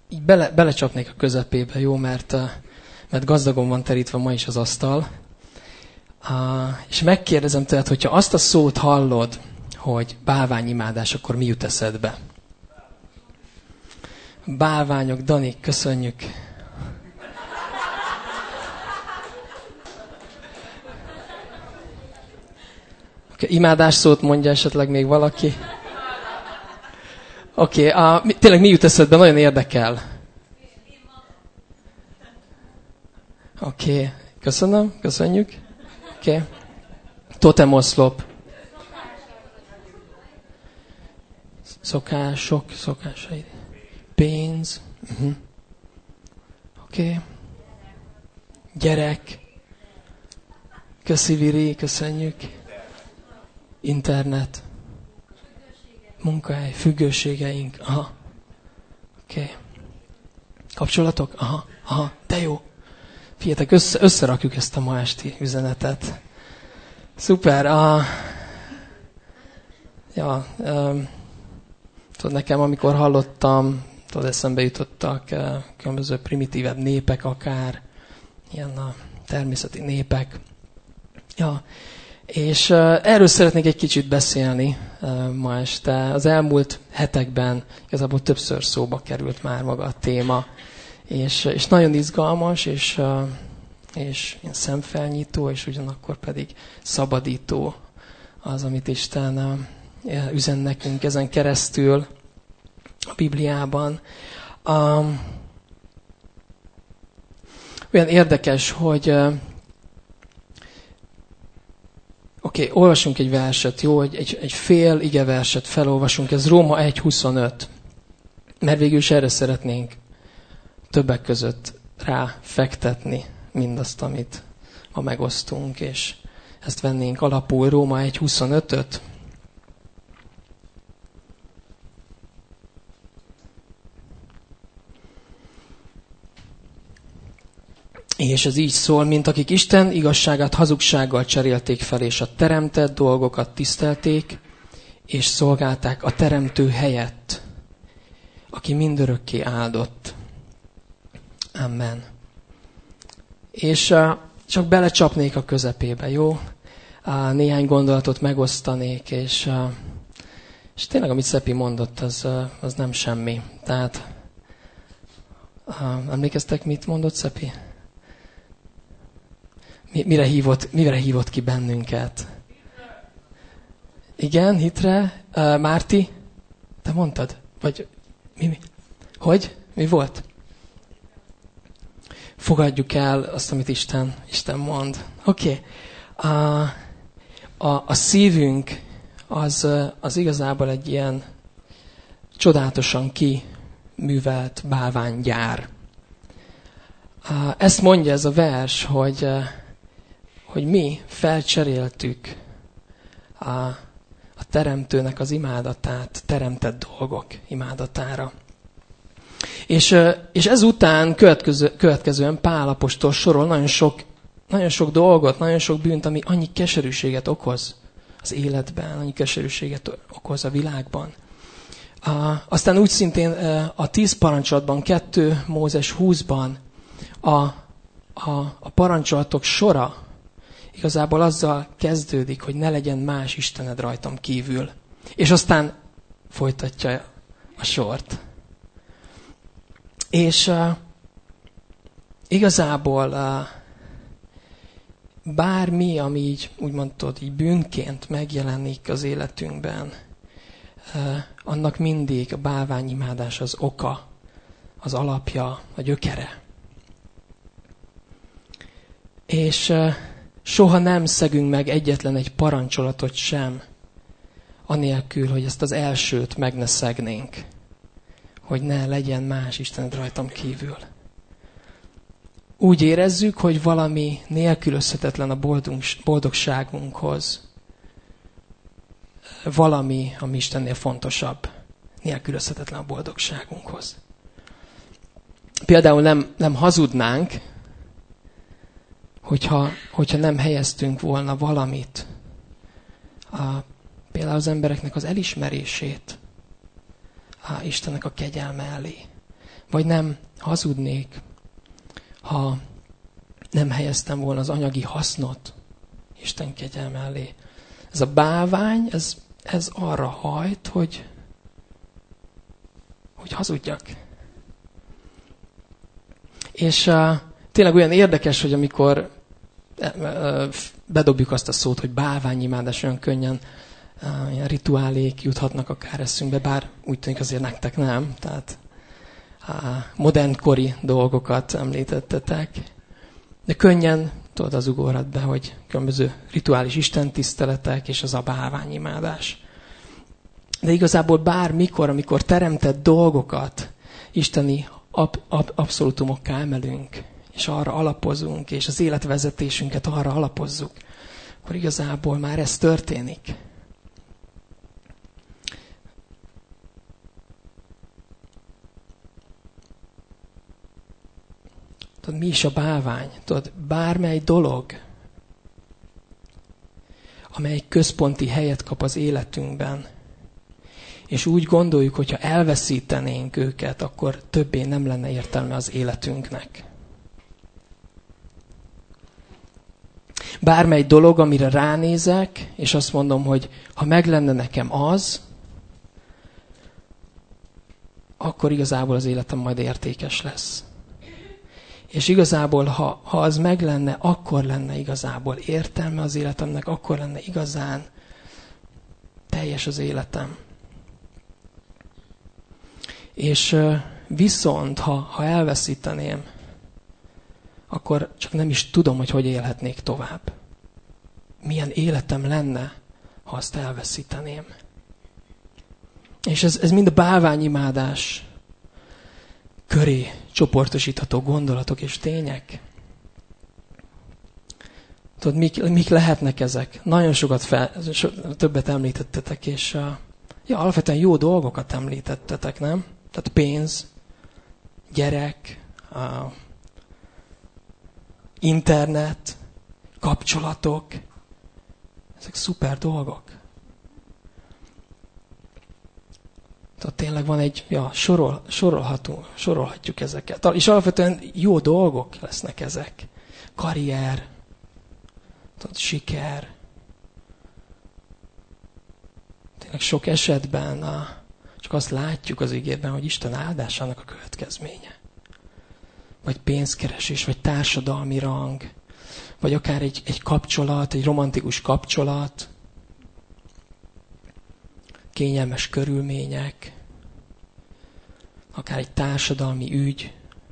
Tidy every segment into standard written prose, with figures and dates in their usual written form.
így belecsapnék a közepébe, jó? Mert gazdagon van terítve ma is az asztal. És megkérdezem tőled, hogyha azt a szót hallod, hogy bálványimádás, akkor mi jut eszedbe? Bálványok, Dani, köszönjük. Okay, imádás szót mondja esetleg még valaki? Oké, tényleg mi jut eszedbe? Nagyon érdekel. Oké, köszönjük. Oké. Totemoszlop. Szokásai. Pénz. Oké. Gyerek. Köszi, Viri, köszönjük. Internet. Munkahely, függőségeink. Aha. Oké. Kapcsolatok? Aha. De jó. Figyeljetek, összerakjuk ezt a ma esti üzenetet. Szuper. Tudod, nekem amikor hallottam, eszembe jutottak különböző primitívebb népek akár, ilyen a természeti népek. Ja. És erről szeretnék egy kicsit beszélni ma este. Az elmúlt hetekben igazából többször szóba került már maga a téma. És nagyon izgalmas, és szemfelnyitó, és ugyanakkor pedig szabadító az, amit Isten üzen nekünk ezen keresztül a Bibliában. Olyan érdekes, hogy olvasunk egy verset, jó? Egy fél igeverset felolvasunk, ez Róma 1.25. Mert végül is erre szeretnénk többek között ráfektetni mindazt, amit ma megosztunk, és ezt vennénk alapul, Róma 1.25-öt. És ez így szól, mint akik Isten igazságát hazugsággal cserélték fel, és a teremtett dolgokat tisztelték, és szolgálták a teremtő helyett, aki mindörökké áldott. Amen. És csak belecsapnék a közepébe, jó? Néhány gondolatot megosztanék, és tényleg, amit Szepi mondott, az nem semmi. Tehát, emlékeztek, mit mondott Szepi? Mire hívott ki bennünket? Igen, hitre. Márti, te mondtad? Vagy mi? Hogy? Mi volt? Fogadjuk el azt, amit Isten mond. Oké. A szívünk az igazából egy ilyen csodálatosan kiművelt bálványgyár. Ezt mondja ez a vers, hogy mi felcseréltük a teremtőnek az imádatát, teremtett dolgok imádatára. És ezután következően Pál apostol sorol nagyon sok dolgot, nagyon sok bűnt, ami annyi keserűséget okoz az életben, annyi keserűséget okoz a világban. Aztán úgy szintén a 10 parancsolatban, 2 Mózes 20-ban a parancsolatok sora igazából azzal kezdődik, hogy ne legyen más Istened rajtam kívül. És aztán folytatja a sort. És igazából bármi, ami így, úgymond így bűnként megjelenik az életünkben, annak mindig a bálványimádás az oka, az alapja, a gyökere. És soha nem szegünk meg egyetlen egy parancsolatot sem, anélkül, hogy ezt az elsőt meg ne szegnénk, hogy ne legyen más Istened rajtam kívül. Úgy érezzük, hogy valami nélkülözhetetlen a boldogságunkhoz. Valami, ami Istennél fontosabb, nélkülözhetetlen a boldogságunkhoz. Például nem hazudnánk, hogyha nem helyeztünk volna valamit, például az embereknek az elismerését Istennek a kegyelme elé. Vagy nem hazudnék, ha nem helyeztem volna az anyagi hasznot Isten kegyelme elé. Ez a bálvány, ez arra hajt, hogy hazudjak. És tényleg olyan érdekes, hogy amikor bedobjuk azt a szót, hogy bálványimádás, olyan könnyen ilyen rituálék juthatnak akár eszünkbe, bár úgy tűnik azért nektek nem. Tehát modernkori dolgokat említettetek. De könnyen, tudod, az ugorhat be, hogy különböző rituális istentiszteletek és az a bálványimádás. De igazából bármikor, amikor teremtett dolgokat isteni abszolútumokká emelünk, és arra alapozunk, és az életvezetésünket arra alapozzuk, akkor igazából már ez történik. Tudod, mi is a bálvány? Tudod, bármely dolog, amely központi helyet kap az életünkben, és úgy gondoljuk, hogyha elveszítenénk őket, akkor többé nem lenne értelme az életünknek. Bármely dolog, amire ránézek, és azt mondom, hogy ha meg lenne nekem az, akkor igazából az életem majd értékes lesz. És igazából, ha az meg lenne, akkor lenne igazából értelme az életemnek, akkor lenne igazán teljes az életem. És viszont, ha elveszíteném, akkor csak nem is tudom, hogy élhetnék tovább. Milyen életem lenne, ha azt elveszíteném. És ez mind a bálványimádás köré csoportosítható gondolatok és tények. Tudod, mik lehetnek ezek? Nagyon többet említettetek, és alapvetően jó dolgokat említettetek, nem? Tehát pénz, gyerek, internet, kapcsolatok. Ezek szuper dolgok. Tehát tényleg van egy, sorolhatjuk ezeket. És alapvetően jó dolgok lesznek ezek. Karrier, tudod, siker. Tényleg sok esetben csak azt látjuk az igében, hogy Isten áldásának a következménye. Vagy pénzkeresés, vagy társadalmi rang, vagy akár egy kapcsolat, egy romantikus kapcsolat, kényelmes körülmények, akár egy társadalmi ügy.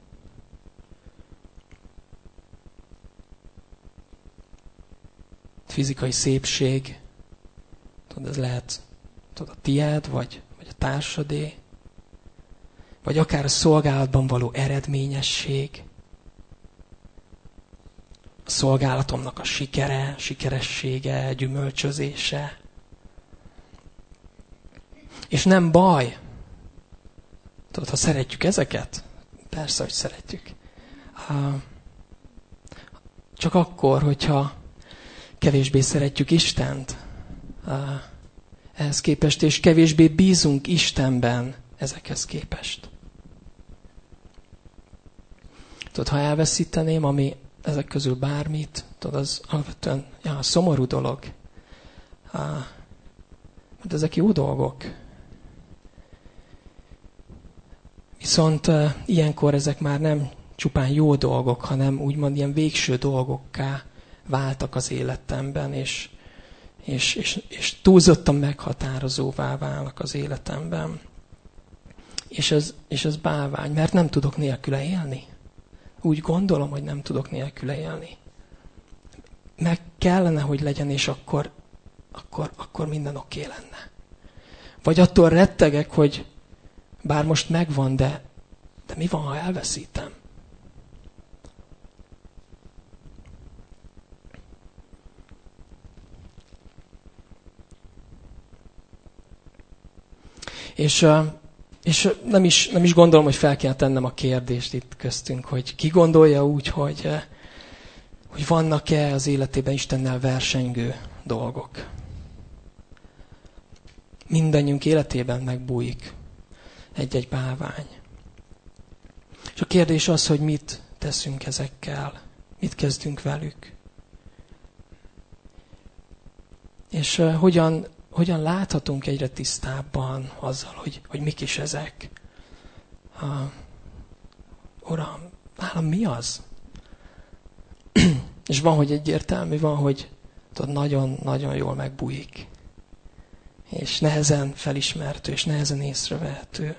Fizikai szépség, tudod, ez lehet a tiéd, vagy a társadé, vagy akár a szolgálatban való eredményesség, a szolgálatomnak a sikeressége, gyümölcsözése. És nem baj. Tudod, ha szeretjük ezeket, persze, hogy szeretjük. Csak akkor, hogyha kevésbé szeretjük Istent ehhez képest, és kevésbé bízunk Istenben ezekhez képest. Tudod, ha elveszíteném, ami ezek közül bármit, tudod, az alapvetően szomorú dolog. Mert ezek jó dolgok. Viszont ilyenkor ezek már nem csupán jó dolgok, hanem úgymond ilyen végső dolgokká váltak az életemben, és túlzottan meghatározóvá válnak az életemben. És ez bálvány, mert nem tudok nélküle élni. Úgy gondolom, hogy nem tudok nélküle élni. Meg kellene, hogy legyen, és akkor minden oké lenne. Vagy attól rettegek, hogy bár most megvan, de mi van, ha elveszítem? És nem is gondolom, hogy fel kell tennem a kérdést itt köztünk, hogy ki gondolja úgy, hogy vannak-e az életében Istennel versengő dolgok. Mindannyiunk életében megbújik egy-egy bálvány. kérdés az, hogy mit teszünk ezekkel, mit kezdünk velük. És hogyan láthatunk egyre tisztábban azzal, hogy mik is ezek. Uram, nálam mi az? És van, hogy egyértelmű, van, hogy nagyon-nagyon jól megbújik. És nehezen felismerhető, és nehezen észrevehető.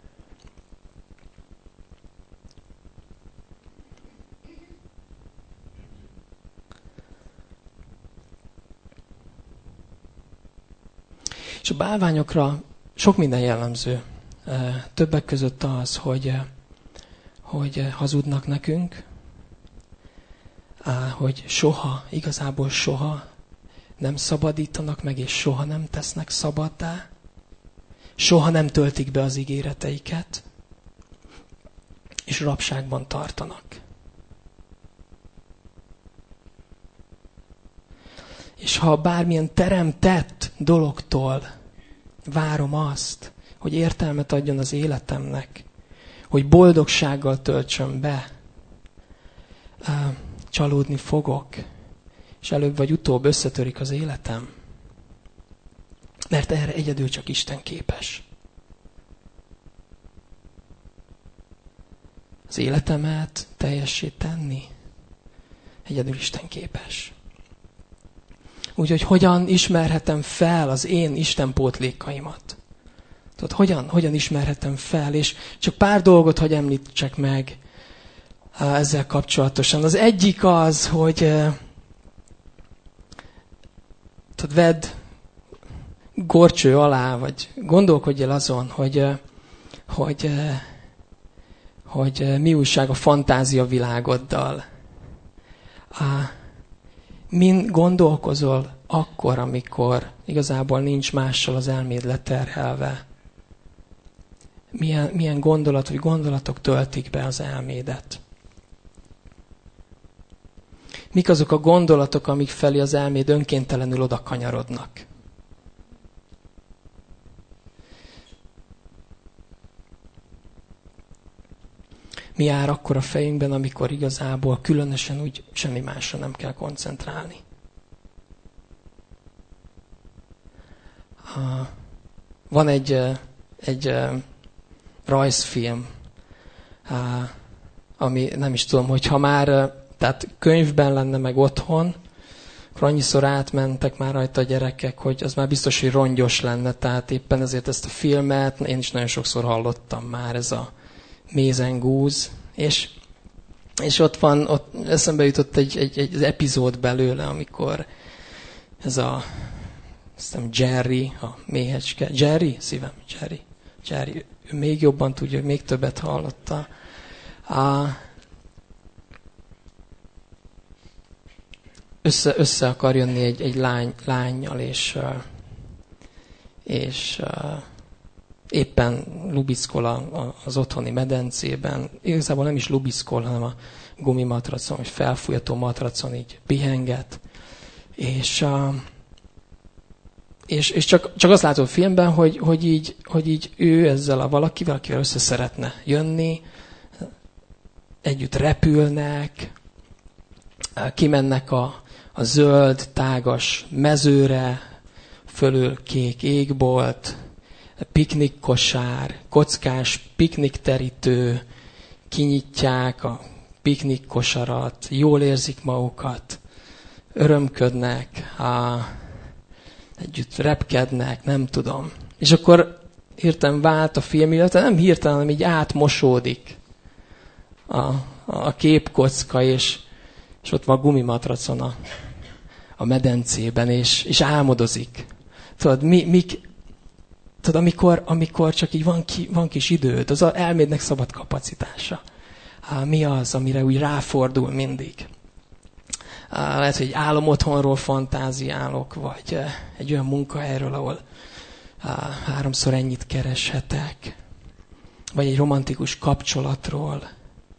És a bálványokra sok minden jellemző. Többek között az, hogy hazudnak nekünk, hogy igazából soha nem szabadítanak meg, és soha nem tesznek szabaddá, soha nem töltik be az ígéreteiket, és rabságban tartanak. És ha bármilyen teremtett dologtól várom azt, hogy értelmet adjon az életemnek, hogy boldogsággal töltsön be, csalódni fogok, és előbb vagy utóbb összetörik az életem. Mert erre egyedül csak Isten képes. Az életemet teljessé tenni, egyedül Isten képes. Úgyhogy hogyan ismerhetem fel az én istenpótlékaimat? Tudod, hogyan ismerhetem fel? És csak pár dolgot hadd említsek meg ezzel kapcsolatosan. Az egyik az, hogy vedd górcső alá, vagy gondolkodj el azon, hogy mi újság a fantázia világoddal. Min gondolkozol akkor, amikor igazából nincs mással az elméd leterhelve? Milyen gondolat vagy gondolatok töltik be az elmédet? Mik azok a gondolatok, amik felé az elméd önkéntelenül oda kanyarodnak? Mi jár akkor a fejünkben, amikor igazából különösen úgy semmi másra nem kell koncentrálni? Van egy rajzfilm, ami nem is tudom, hogyha már tehát könyvben lenne meg otthon, akkor annyiszor átmentek már rajta a gyerekek, hogy az már biztos, hogy rongyos lenne. Tehát éppen ezért ezt a filmet én is nagyon sokszor hallottam már, ez a Méz and Goose. És ott eszembe jutott egy epizód belőle, amikor ez Jerry, a méhecske. Jerry? Szívem, Jerry. Ő még jobban tudja, még többet hallotta. Össze akar jönni egy lánnyal, és éppen lubickol az otthoni medencében. Igazából nem is lubickol, hanem a gumimatracon, vagy felfújható matracon így pihenget. És csak azt látom a filmben, hogy így ő ezzel a valakivel, akivel össze szeretne jönni, együtt repülnek, kimennek a zöld, tágas mezőre, fölül kék égbolt, piknikkosár, kockás piknikterítő, kinyitják a piknikkosarat, jól érzik magukat, örömködnek, együtt repkednek, nem tudom. És akkor hirtelen vált a film, illetve nem hirtelen, hanem így átmosódik a képkocka, és ott van a gumimatracon a medencében, és álmodozik. Tudod, amikor csak így van kis időd, az elmédnek szabad kapacitása. Mi az, amire úgy ráfordul mindig? Lehet, hogy egy álom otthonról fantáziálok, vagy egy olyan munkahelyről, ahol 3-szor ennyit kereshetek, vagy egy romantikus kapcsolatról.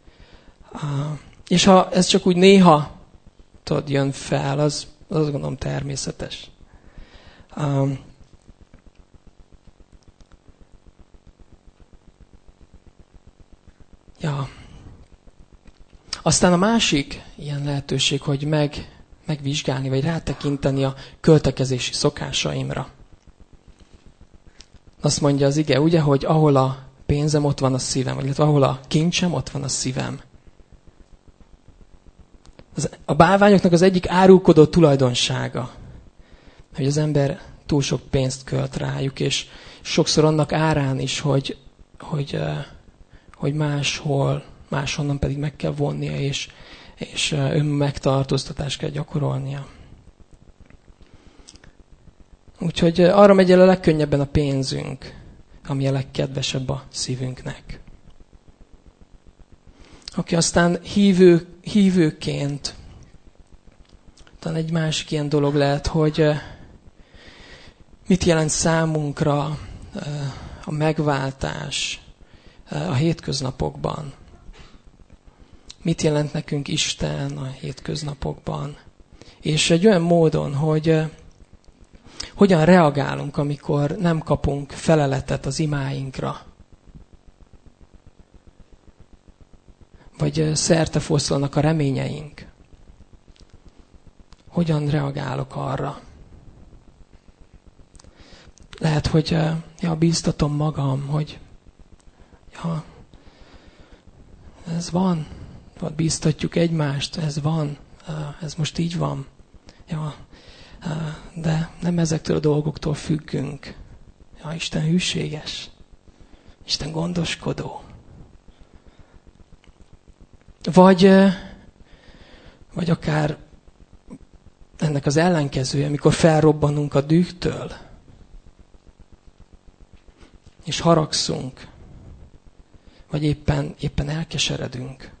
És ha ez csak úgy néha jön fel, az azt gondolom természetes. Aztán a másik ilyen lehetőség, hogy megvizsgálni, vagy rátekinteni a költekezési szokásaimra. Azt mondja az ige, ugye, hogy ahol a pénzem, ott van a szívem, illetve ahol a kincsem, ott van a szívem. A bálványoknak az egyik árulkodó tulajdonsága, hogy az ember túl sok pénzt költ rájuk, és sokszor annak árán is, hogy máshonnan pedig meg kell vonnia, és önmegtartóztatást kell gyakorolnia. Úgyhogy arra megy el a legkönnyebben a pénzünk, ami a legkedvesebb a szívünknek. Aki aztán hívőként, talán egy másik ilyen dolog lehet, hogy mit jelent számunkra a megváltás a hétköznapokban. Mit jelent nekünk Isten a hétköznapokban. És egy olyan módon, hogy hogyan reagálunk, amikor nem kapunk feleletet az imáinkra. Vagy szertefoszlanak a reményeink. Hogyan reagálok arra? Lehet, hogy bíztatom magam, hogy ez van, vagy bíztatjuk egymást, ez van, ez most így van. De nem ezektől a dolgoktól függünk. Isten hűséges, Isten gondoskodó. Vagy akár ennek az ellenkezője, amikor felrobbanunk a dühtől, és haragszunk, vagy éppen elkeseredünk.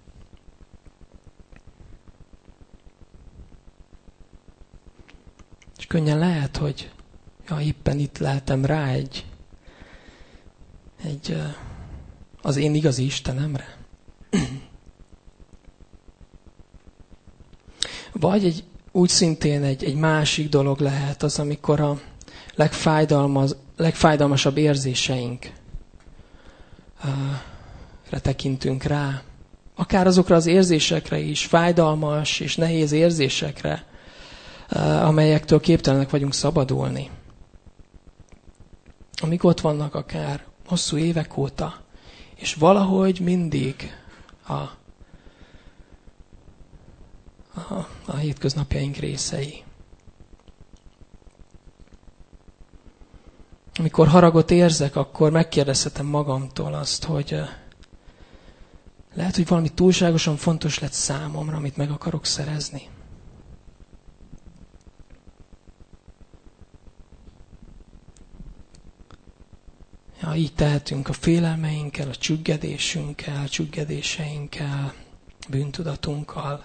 És könnyen lehet, hogy éppen itt leltem rá egy az én igazi Istenemre. Vagy úgy szintén egy másik dolog lehet az, amikor a legfájdalmasabb érzéseinkre tekintünk rá. Akár azokra az érzésekre is, fájdalmas és nehéz érzésekre, amelyektől képtelenek vagyunk szabadulni. Amik ott vannak akár hosszú évek óta, és valahogy mindig a hétköznapjaink részei. Amikor haragot érzek, akkor megkérdezhetem magamtól azt, hogy lehet, hogy valami túlságosan fontos lett számomra, amit meg akarok szerezni. Így tehetünk a félelmeinkkel, a csüggedéseinkkel, bűntudatunkkal.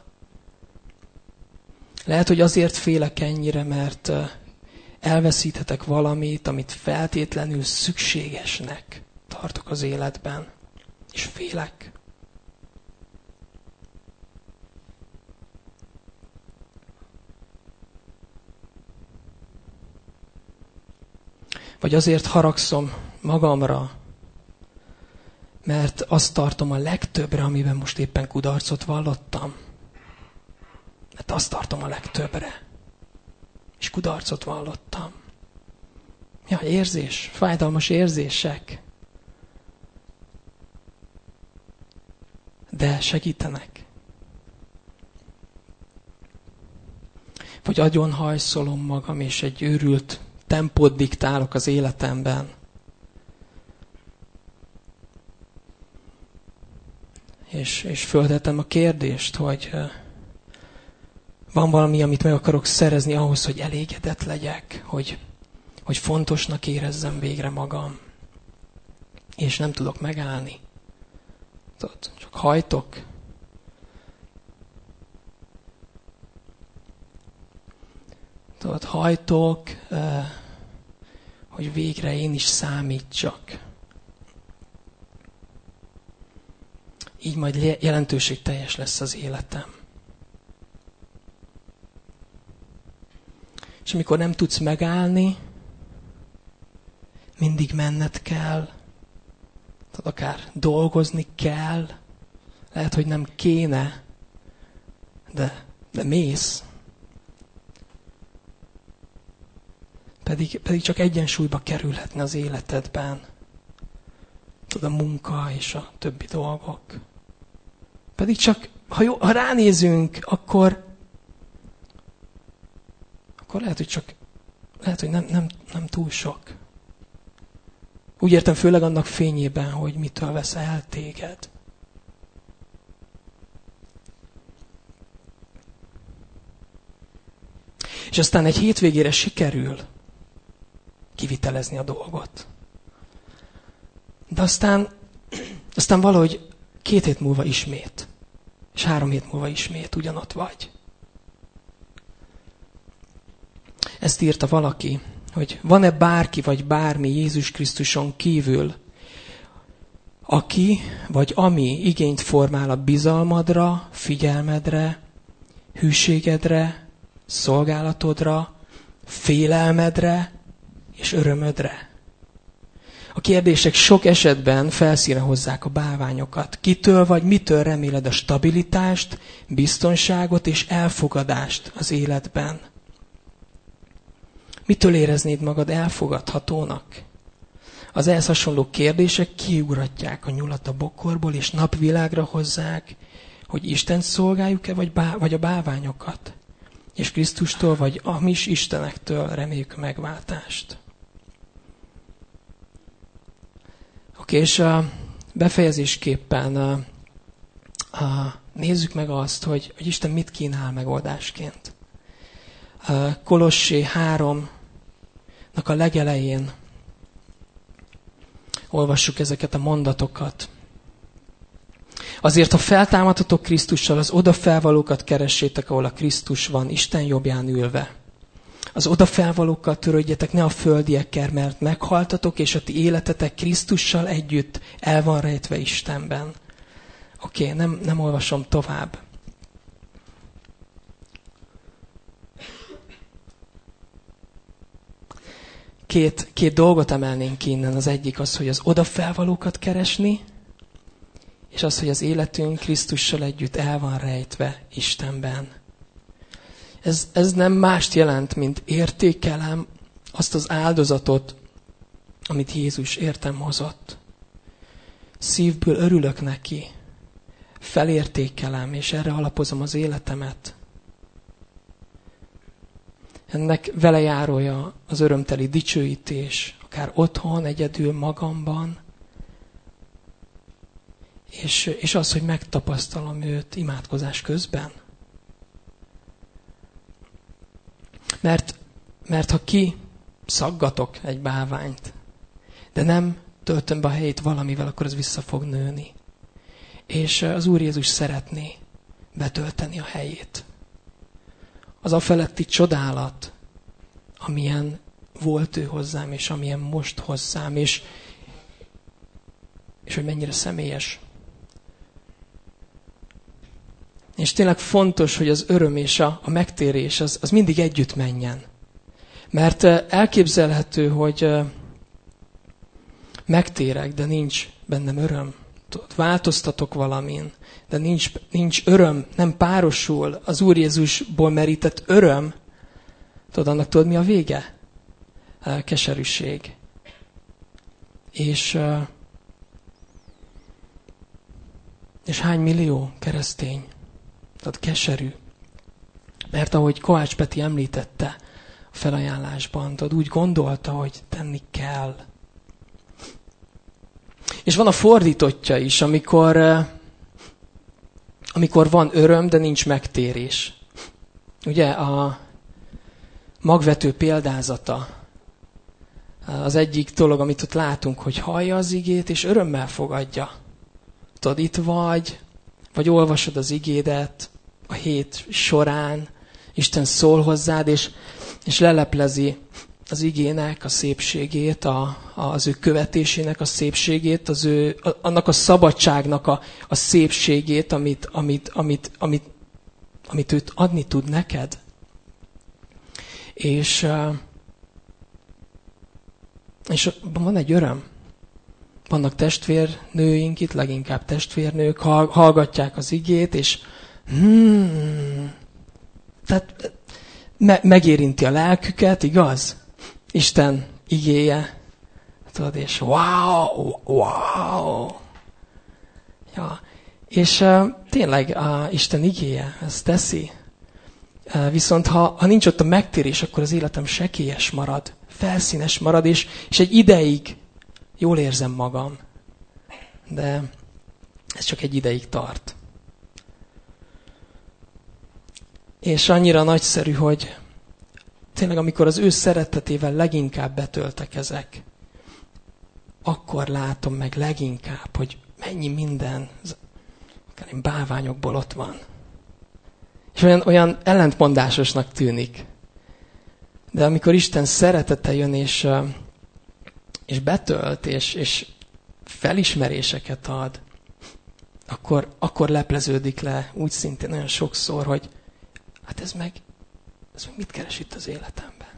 Lehet, hogy azért félek ennyire, mert elveszíthetek valamit, amit feltétlenül szükségesnek tartok az életben, és félek. Vagy azért haragszom magamra, mert azt tartom a legtöbbre, amiben most éppen kudarcot vallottam. Mert azt tartom a legtöbbre. És kudarcot vallottam. Érzés, fájdalmas érzések. De segítenek. Vagy agyon hajszolom magam, és egy őrült tempót diktálok az életemben. És föltetem a kérdést, hogy van valami, amit meg akarok szerezni ahhoz, hogy elégedett legyek, hogy fontosnak érezzem végre magam. És nem tudok megállni. Tudod, csak hajtok. Tudod, hajtok, hogy végre én is számítsak. Így majd jelentőségteljes lesz az életem. És amikor nem tudsz megállni, mindig menned kell, akár dolgozni kell, lehet, hogy nem kéne, de mész. Pedig csak egyensúlyba kerülhetne az életedben. Tudod, a munka és a többi dolgok. Pedig csak, ha ránézünk, akkor lehet, hogy nem túl sok. Úgy értem, főleg annak fényében, hogy mitől vesz el téged. És aztán egy hétvégére sikerül kivitelezni a dolgot. De aztán valahogy 2 hét múlva ismét, és 3 hét múlva ismét ugyanott vagy. Ezt írta valaki, hogy van-e bárki vagy bármi Jézus Krisztuson kívül, aki vagy ami igényt formál a bizalmadra, figyelmedre, hűségedre, szolgálatodra, félelmedre és örömödre. A kérdések sok esetben felszínre hozzák a bálványokat. Kitől vagy mitől reméled a stabilitást, biztonságot és elfogadást az életben? Mitől éreznéd magad elfogadhatónak? Az ehhez hasonló kérdések kiugratják a nyulat a bokorból, és napvilágra hozzák, hogy Istent szolgáljuk-e, vagy a bálványokat. És Krisztustól, vagy a mi istenektől reméljük a megváltást. Oké, és befejezésképpen nézzük meg azt, hogy Isten mit kínál megoldásként. Kolossé 3-nak a legelején olvassuk ezeket a mondatokat. Azért, ha feltámadhatok Krisztussal, az odafelvalókat keressétek, ahol a Krisztus van, Isten jobbján ülve. Az odafelvalókkal törődjetek, ne a földiekkel, mert meghaltatok, és a ti életetek Krisztussal együtt el van rejtve Istenben. Oké, nem olvasom tovább. Két dolgot emelnénk ki innen. Az egyik az, hogy az odafelvalókat keresni, és az, hogy az életünk Krisztussal együtt el van rejtve Istenben. Ez nem mást jelent, mint értékelem azt az áldozatot, amit Jézus értem hozott. Szívből örülök neki, felértékelem, és erre alapozom az életemet. Ennek velejárója az örömteli dicsőítés, akár otthon, egyedül, magamban, és az, hogy megtapasztalom őt imádkozás közben. Mert ha szaggatok egy bálványt, de nem töltöm be a helyét valamivel, akkor az vissza fog nőni. És az Úr Jézus szeretné betölteni a helyét. Az a feletti csodálat, amilyen volt ő hozzám, és amilyen most hozzám, és hogy mennyire személyes. És tényleg fontos, hogy az öröm és a megtérés az mindig együtt menjen. Mert elképzelhető, hogy megtérek, de nincs bennem öröm. Változtatok valamin, de nincs öröm, nem párosul az Úr Jézusból merített öröm. Annak tudod, mi a vége? Keserűség. És hány millió keresztény? Keserű. Mert ahogy Kovács Peti említette a felajánlásban, úgy gondolta, hogy tenni kell. És van a fordítottja is, amikor van öröm, de nincs megtérés. Ugye a magvető példázata az egyik dolog, amit ott látunk, hogy hallja az igét, és örömmel fogadja. Itt vagy olvasod az igédet a hét során, Isten szól hozzád, és leleplezi az igének a szépségét, az ő követésének a szépségét, annak a szabadságnak a szépségét, amit őt adni tud neked. És van egy öröm. Vannak testvérnőink itt, leginkább testvérnők, hallgatják az igét, és Tehát megérinti a lelküket, igaz? Isten igéje. Tudod, és wow. Ja. És tényleg Isten igéje ezt teszi. Viszont ha nincs ott a megtérés, akkor az életem sekélyes marad, felszínes marad, és egy ideig jól érzem magam. De ez csak egy ideig tart. És annyira nagyszerű, hogy tényleg amikor az ő szeretetével leginkább betöltekezek, akkor látom meg leginkább, hogy mennyi minden akár bálványokból ott van. És olyan ellentmondásosnak tűnik. De amikor Isten szeretete jön, és betölt, és felismeréseket ad, akkor lepleződik le úgy szintén nagyon sokszor, hogy hát ez meg mit keres itt az életemben?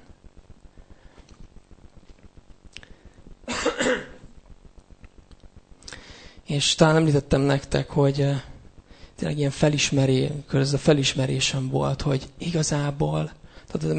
És talán említettem nektek, hogy tényleg ilyen felismerésem volt, hogy igazából tehát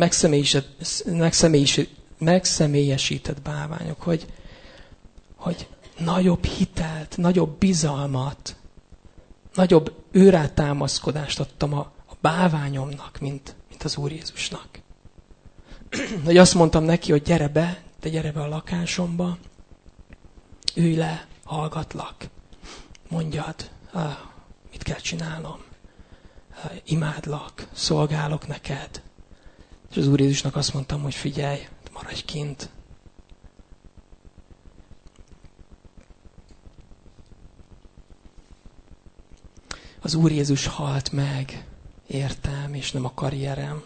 a megszemélyesített bálványok, hogy nagyobb hitelt, nagyobb bizalmat, nagyobb őrátámaszkodást adtam a bálványomnak, mint az Úr Jézusnak. Hogy azt mondtam neki, hogy gyere be a lakásomba, ülj le, hallgatlak, mondjad, mit kell csinálnom, imádlak, szolgálok neked. És az Úr Jézusnak azt mondtam, hogy figyelj, maradj kint. Az Úr Jézus halt meg, értem, és nem a karrierem.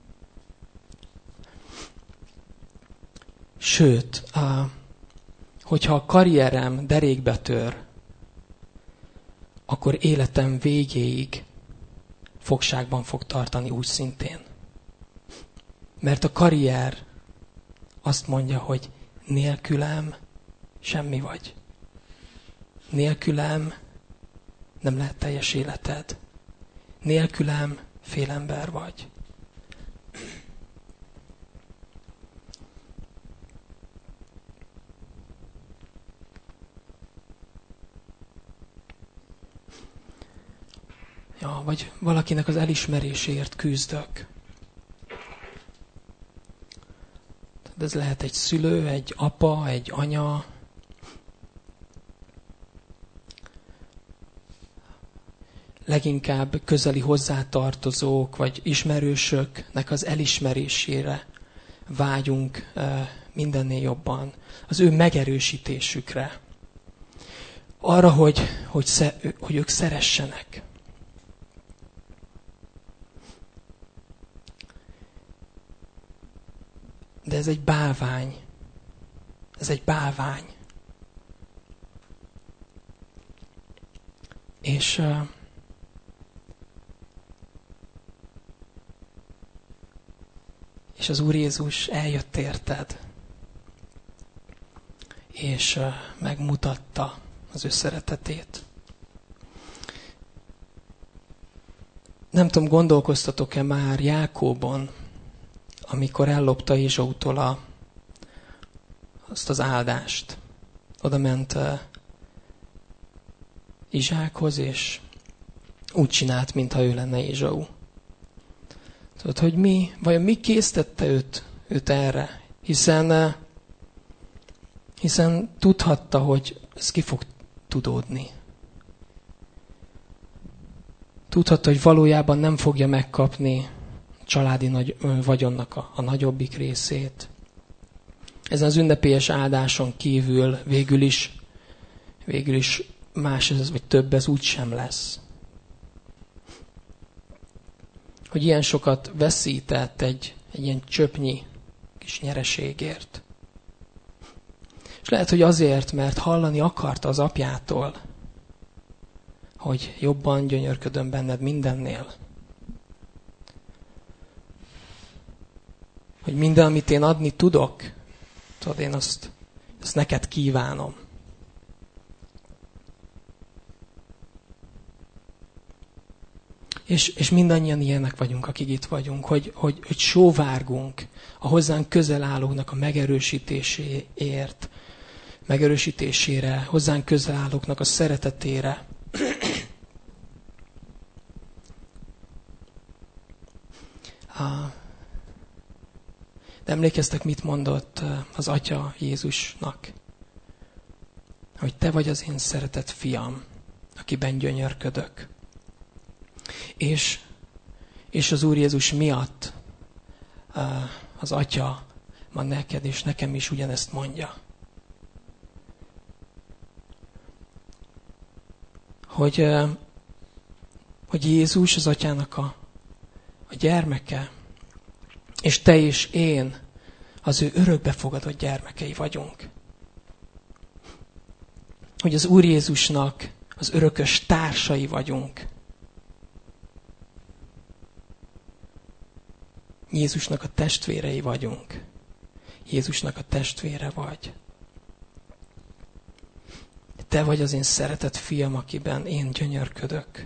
Sőt, hogyha a karrierem derékbe tör, akkor életem végéig fogságban fog tartani úgy szintén. Mert a karrier azt mondja, hogy nélkülem semmi vagy. Nélkülem nem lehet teljes életed. Nélkülem félember vagy. Ja, vagy valakinek az elismeréséért küzdök. De ez lehet egy szülő, egy apa, egy anya. Leginkább közeli hozzátartozók, vagy ismerősöknek az elismerésére vágyunk mindennél jobban. Az ő megerősítésükre. Arra, hogy ők szeressenek. De ez egy bálvány. Ez egy bálvány. És az Úr Jézus eljött érted, és megmutatta az ő szeretetét. Nem tudom, gondolkoztatok-e már Jákóbon, amikor ellopta Ézsautól azt az áldást. Oda ment Izsákhoz, és úgy csinált, mintha ő lenne Ézsau. Tudod, hogy vajon mi késztette őt erre? Hiszen tudhatta, hogy ez ki fog tudódni. Tudhatta, hogy valójában nem fogja megkapni a családi vagyonnak a nagyobbik részét. Ezen az ünnepélyes áldáson kívül végül is más ez, vagy több ez úgy sem lesz. Hogy ilyen sokat veszített egy ilyen csöpnyi kis nyereségért. És lehet, hogy azért, mert hallani akarta az apjától, hogy jobban gyönyörködöm benned mindennél. Hogy minden, amit én adni tudok, tudod, én azt neked kívánom. És mindannyian ilyenek vagyunk, akik itt vagyunk, hogy sóvárgunk a hozzánk közel állóknak a megerősítésére, hozzánk közel állóknak a szeretetére. De emlékeztek, mit mondott az Atya Jézusnak? Hogy te vagy az én szeretett fiam, akiben gyönyörködök. És az Úr Jézus miatt az Atya ma neked és nekem is ugyanezt mondja. Hogy Jézus az Atyának a gyermeke, és te és én az ő örökbefogadott gyermekei vagyunk. Hogy az Úr Jézusnak az örökös társai vagyunk. Jézusnak a testvérei vagyunk. Jézusnak a testvére vagy. Te vagy az én szeretett fiam, akiben én gyönyörködök.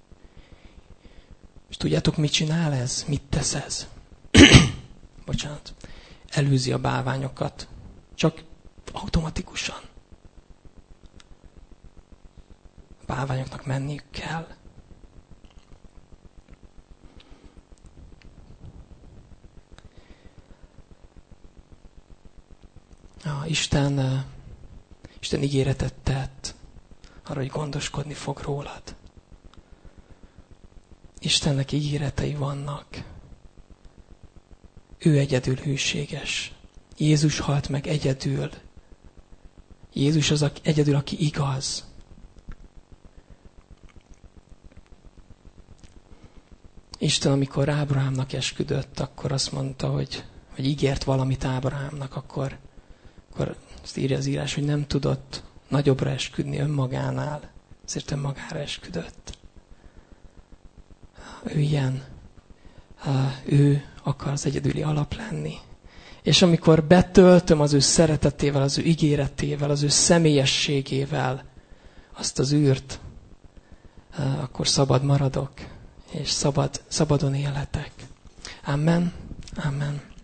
És tudjátok, mit csinál ez? Mit tesz ez? Bocsánat. Elűzi a bálványokat. Csak automatikusan. A bálványoknak menniük kell. Isten ígéretet tett arra, hogy gondoskodni fog rólad. Istennek ígéretei vannak. Ő egyedül hűséges. Jézus halt meg egyedül. Jézus az egyedül, aki igaz. Isten, amikor Ábrahámnak esküdött, akkor azt mondta, hogy ígért valamit Ábrahámnak, akkor azt írja az írás, hogy nem tudott nagyobbra esküdni önmagánál, ezért önmagára esküdött. Ő ilyen. Ő akar az egyedüli alap lenni. És amikor betöltöm az ő szeretetével, az ő ígéretével, az ő személyességével azt az űrt, akkor szabad maradok, és szabadon élhetek. Amen. Amen.